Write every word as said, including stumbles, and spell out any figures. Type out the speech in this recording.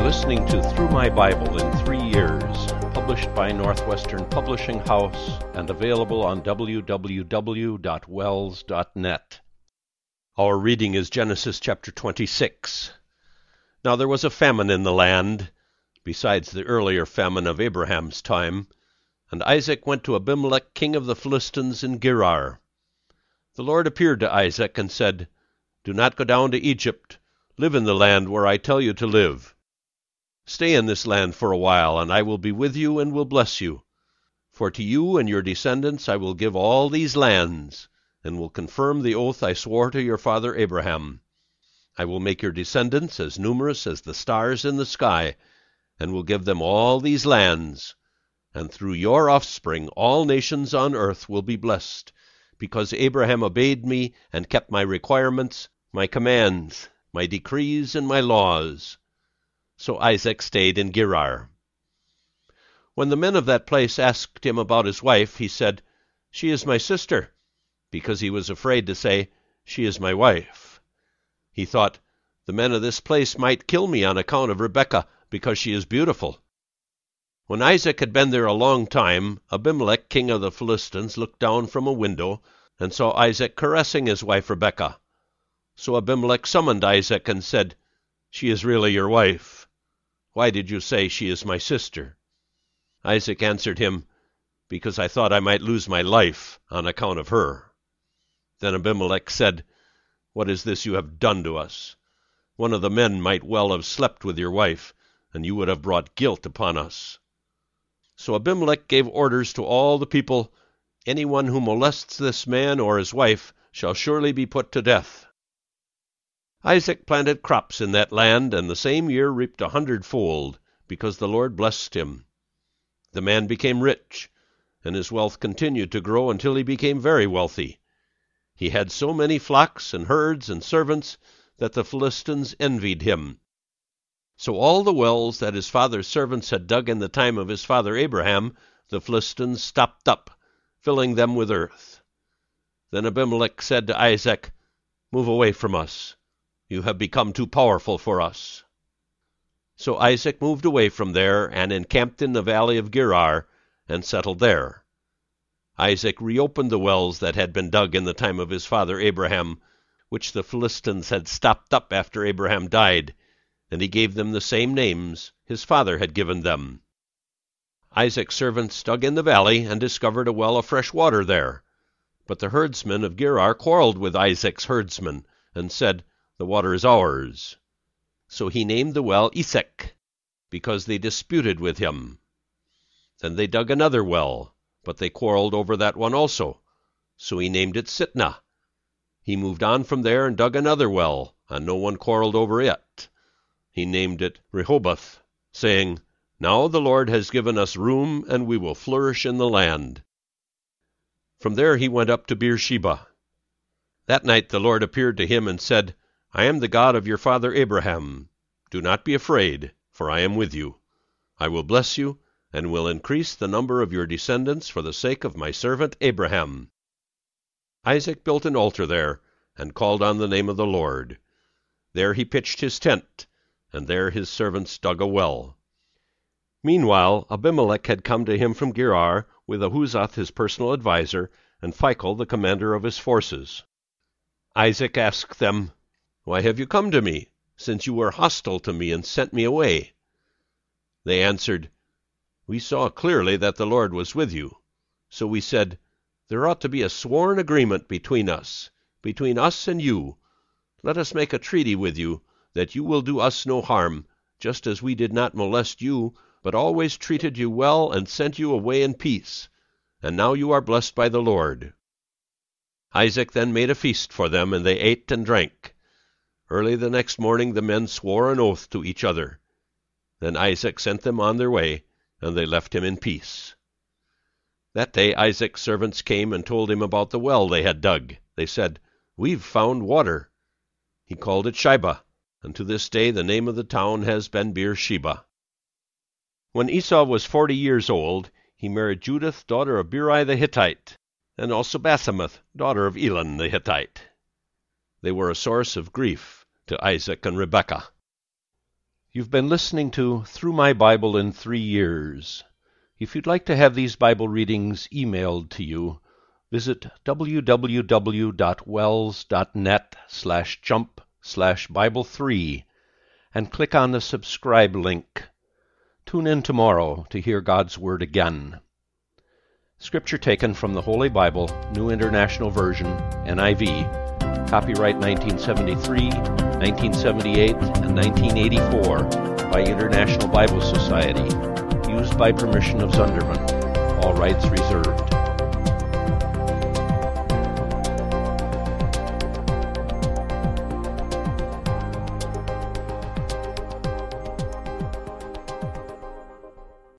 listening to Through My Bible in Three Years, published by Northwestern Publishing House and available on w w w dot wells dot net. Our reading is Genesis chapter twenty-six. Now there was a famine in the land, besides the earlier famine of Abraham's time, and Isaac went to Abimelech king of the Philistines in Gerar. The Lord appeared to Isaac and said, "Do not go down to Egypt. Live in the land where I tell you to live. Stay in this land for a while, and I will be with you and will bless you. For to you and your descendants I will give all these lands, and will confirm the oath I swore to your father Abraham. I will make your descendants as numerous as the stars in the sky, and will give them all these lands. And through your offspring all nations on earth will be blessed, because Abraham obeyed me and kept my requirements, my commands, my decrees, and my laws." So Isaac stayed in Gerar. When the men of that place asked him about his wife, he said, "She is my sister," because he was afraid to say, "She is my wife." He thought, "The men of this place might kill me on account of Rebekah, because she is beautiful." When Isaac had been there a long time, Abimelech king of the Philistines looked down from a window and saw Isaac caressing his wife Rebekah. So Abimelech summoned Isaac and said, "She is really your wife. Why did you say she is my sister?" Isaac answered him, "Because I thought I might lose my life on account of her." Then Abimelech said, "What is this you have done to us? One of the men might well have slept with your wife, and you would have brought guilt upon us." So Abimelech gave orders to all the people, "Anyone who molests this man or his wife shall surely be put to death." Isaac planted crops in that land, and the same year reaped a hundredfold, because the Lord blessed him. The man became rich, and his wealth continued to grow until he became very wealthy. He had so many flocks and herds and servants that the Philistines envied him. So all the wells that his father's servants had dug in the time of his father Abraham, the Philistines stopped up, filling them with earth. Then Abimelech said to Isaac, "Move away from us. You have become too powerful for us." So Isaac moved away from there and encamped in the valley of Gerar and settled there. Isaac reopened the wells that had been dug in the time of his father Abraham, which the Philistines had stopped up after Abraham died, and he gave them the same names his father had given them. Isaac's servants dug in the valley and discovered a well of fresh water there. But the herdsmen of Gerar quarreled with Isaac's herdsmen and said, "The water is ours." So he named the well Esek, because they disputed with him. Then they dug another well, but they quarreled over that one also. So he named it Sitnah. He moved on from there and dug another well, and no one quarreled over it. He named it Rehoboth, saying, "Now the Lord has given us room, and we will flourish in the land." From there he went up to Beersheba. That night the Lord appeared to him and said, "I am the God of your father Abraham. Do not be afraid, for I am with you. I will bless you, and will increase the number of your descendants for the sake of my servant Abraham." Isaac built an altar there, and called on the name of the Lord. There he pitched his tent, and there his servants dug a well. Meanwhile Abimelech had come to him from Gerar, with Ahuzath his personal adviser, and Phicol the commander of his forces. Isaac asked them, "Why have you come to me, since you were hostile to me and sent me away?" They answered, "We saw clearly that the Lord was with you. So we said, There ought to be a sworn agreement between us, between us and you. Let us make a treaty with you, that you will do us no harm, just as we did not molest you, but always treated you well and sent you away in peace. And now you are blessed by the Lord." Isaac then made a feast for them, and they ate and drank. Early the next morning the men swore an oath to each other. Then Isaac sent them on their way, and they left him in peace. That day Isaac's servants came and told him about the well they had dug. They said, "We've found water." He called it Shibah, and to this day the name of the town has been Beersheba. When Esau was forty years old, he married Judith, daughter of Beri the Hittite, and also Basemath, daughter of Elon the Hittite. They were a source of grief to Isaac and Rebekah. You've been listening to Through My Bible in Three Years. If you'd like to have these Bible readings emailed to you, visit www.wells.net slash jump slash Bible three and click on the subscribe link. Tune in tomorrow to hear God's Word again. Scripture taken from the Holy Bible, New International Version, N I V, copyright nineteen seventy-three, nineteen seventy-eight, and nineteen eighty-four by International Bible Society, used by permission of Zunderman. All rights reserved.